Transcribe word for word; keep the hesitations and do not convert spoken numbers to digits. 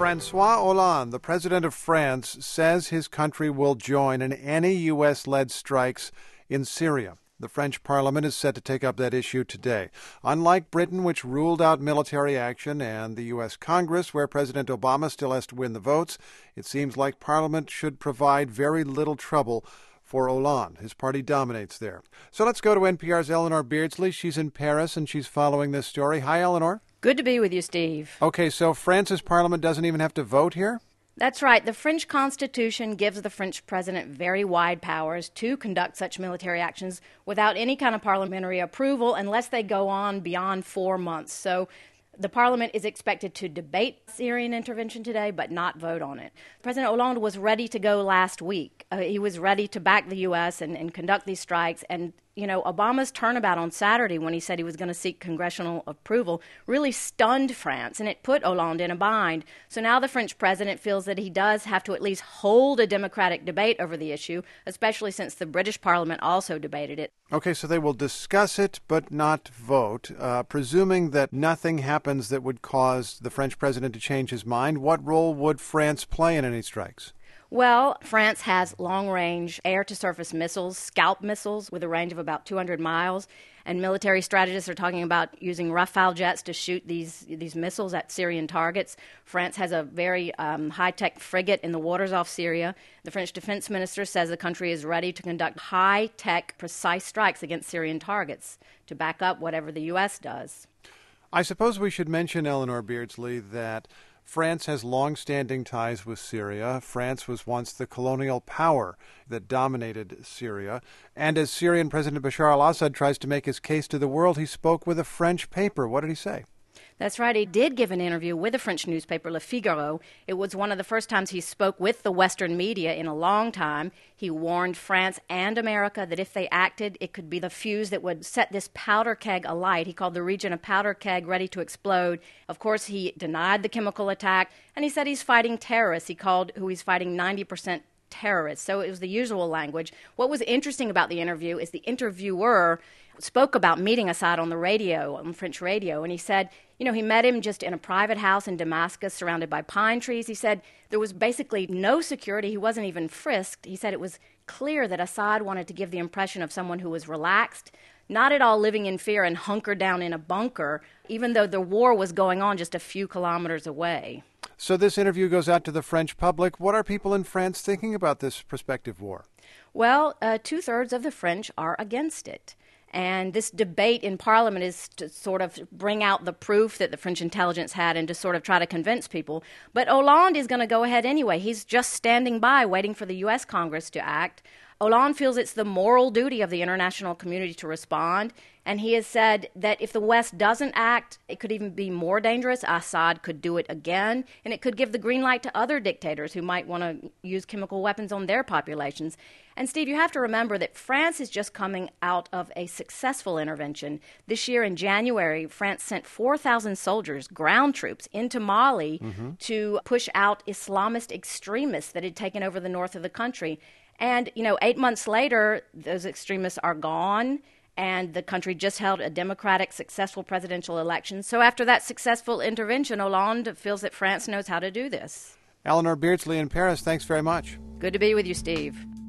François Hollande, the president of France, says his country will join in any U S-led strikes in Syria. The French parliament is set to take up that issue today. Unlike Britain, which ruled out military action, and the U S Congress, where President Obama still has to win the votes, it seems like parliament should provide very little trouble for Hollande. His party dominates there. So let's go to N P R's Eleanor Beardsley. She's in Paris, and she's following this story. Hi, Eleanor. Good to be with you, Steve. Okay, so France's parliament doesn't even have to vote here? That's right. The French Constitution gives the French president very wide powers to conduct such military actions without any kind of parliamentary approval unless they go on beyond four months. So the parliament is expected to debate Syrian intervention today, but not vote on it. President Hollande was ready to go last week. Uh, he was ready to back the U S and, and conduct these strikes. And, you know, Obama's turnabout on Saturday when he said he was going to seek congressional approval really stunned France, and it put Hollande in a bind. So now the French president feels that he does have to at least hold a democratic debate over the issue, especially since the British Parliament also debated it. Okay, so they will discuss it but not vote. Uh, presuming that nothing happens that would cause the French president to change his mind, what role would France play in any strikes? Well, France has long-range air-to-surface missiles, Scalp missiles, with a range of about two hundred miles. And military strategists are talking about using Rafale jets to shoot these these missiles at Syrian targets. France has a very um, high-tech frigate in the waters off Syria. The French defense minister says the country is ready to conduct high-tech, precise strikes against Syrian targets to back up whatever the U S does. I suppose we should mention, Eleanor Beardsley, that France has long-standing ties with Syria. France was once the colonial power that dominated Syria. And as Syrian President Bashar al-Assad tries to make his case to the world, he spoke with a French paper. What did he say? That's right. He did give an interview with a French newspaper, Le Figaro. It was one of the first times he spoke with the Western media in a long time. He warned France and America that if they acted, it could be the fuse that would set this powder keg alight. He called the region a powder keg ready to explode. Of course, he denied the chemical attack, and he said he's fighting terrorists. He called who he's fighting ninety percent terrorists. So it was the usual language. What was interesting about the interview is the interviewer spoke about meeting Assad on the radio, on French radio, and he said, you know, he met him just in a private house in Damascus surrounded by pine trees. He said there was basically no security. He wasn't even frisked. He said it was clear that Assad wanted to give the impression of someone who was relaxed, not at all living in fear and hunkered down in a bunker, even though the war was going on just a few kilometers away. So this interview goes out to the French public. What are people in France thinking about this prospective war? Well, uh, two-thirds of the French are against it. And this debate in Parliament is to sort of bring out the proof that the French intelligence had and to sort of try to convince people. But Hollande is going to go ahead anyway. He's just standing by, waiting for the U S Congress to act. Hollande feels it's the moral duty of the international community to respond, and he has said that if the West doesn't act, it could even be more dangerous. Assad could do it again, and it could give the green light to other dictators who might want to use chemical weapons on their populations. And, Steve, you have to remember that France is just coming out of a successful intervention. This year in January, France sent four thousand soldiers, ground troops, into Mali mm-hmm. to push out Islamist extremists that had taken over the north of the country. And, you know, eight months later, those extremists are gone, and the country just held a democratic, successful presidential election. So after that successful intervention, Hollande feels that France knows how to do this. Eleanor Beardsley in Paris, thanks very much. Good to be with you, Steve.